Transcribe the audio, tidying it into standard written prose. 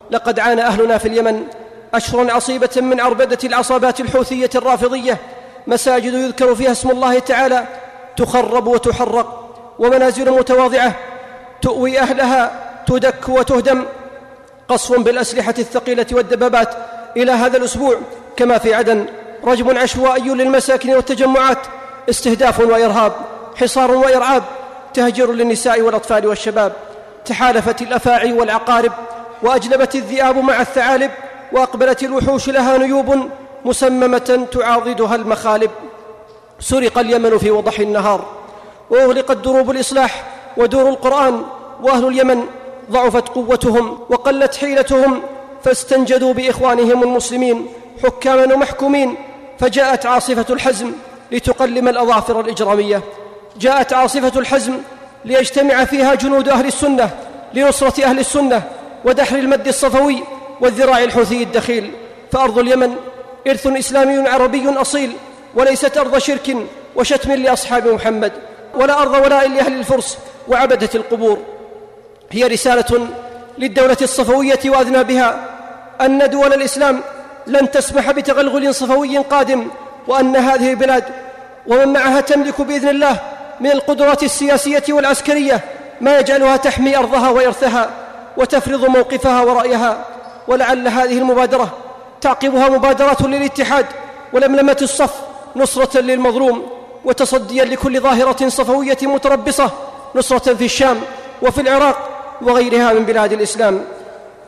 لقد عانى أهلنا في اليمن أشهر عصيبة من عربدة العصابات الحوثية الرافضية، مساجد يذكر فيها اسم الله تعالى تخرب وتحرق، ومنازل متواضعة تؤوي أهلها تدك وتهدم، قصف بالأسلحة الثقيلة والدبابات. إلى هذا الأسبوع كما في عدن رجم عشوائي للمساكن والتجمعات، استهداف وإرهاب، حصار وإرعاب، تهجير للنساء والأطفال والشباب. تحالفت الأفاعي والعقارب، وأجلبت الذئاب مع الثعالب، وأقبلت الوحوش لها نيوب مسممة تعاضدها المخالب. سرق اليمن في وضح النهار، وأغلقت دروب الإصلاح ودور القرآن، وأهل اليمن ضعفت قوتهم وقلت حيلتهم، فاستنجدوا بإخوانهم المسلمين حكاما ومحكومين. فجاءت عاصفة الحزم لتقلم الأظافر الإجرامية، جاءت عاصفة الحزم ليجتمع فيها جنود أهل السنة لنصرة أهل السنة ودحر المد الصفوي والذراع الحوثي الدخيل. فأرض اليمن إرث إسلامي عربي أصيل، وليست أرض شرك وشتم لأصحاب محمد، ولا أرض ولاء لأهل الفرس وعبدة القبور. هي رسالة للدولة الصفوية وأذنابها أن دول الإسلام لن تسمح بتغلغل صفوي قادم، وأن هذه البلاد ومن معها تملك بإذن الله من القدرات السياسية والعسكرية ما يجعلها تحمي أرضها وإرثها وتفرض موقفها ورأيها. ولعل هذه المبادرة تعقبها مبادرة للاتحاد ولملمة الصف، نصرة للمظلوم وتصديا لكل ظاهرة صفوية متربصة، نصرة في الشام وفي العراق وغيرها من بلاد الإسلام.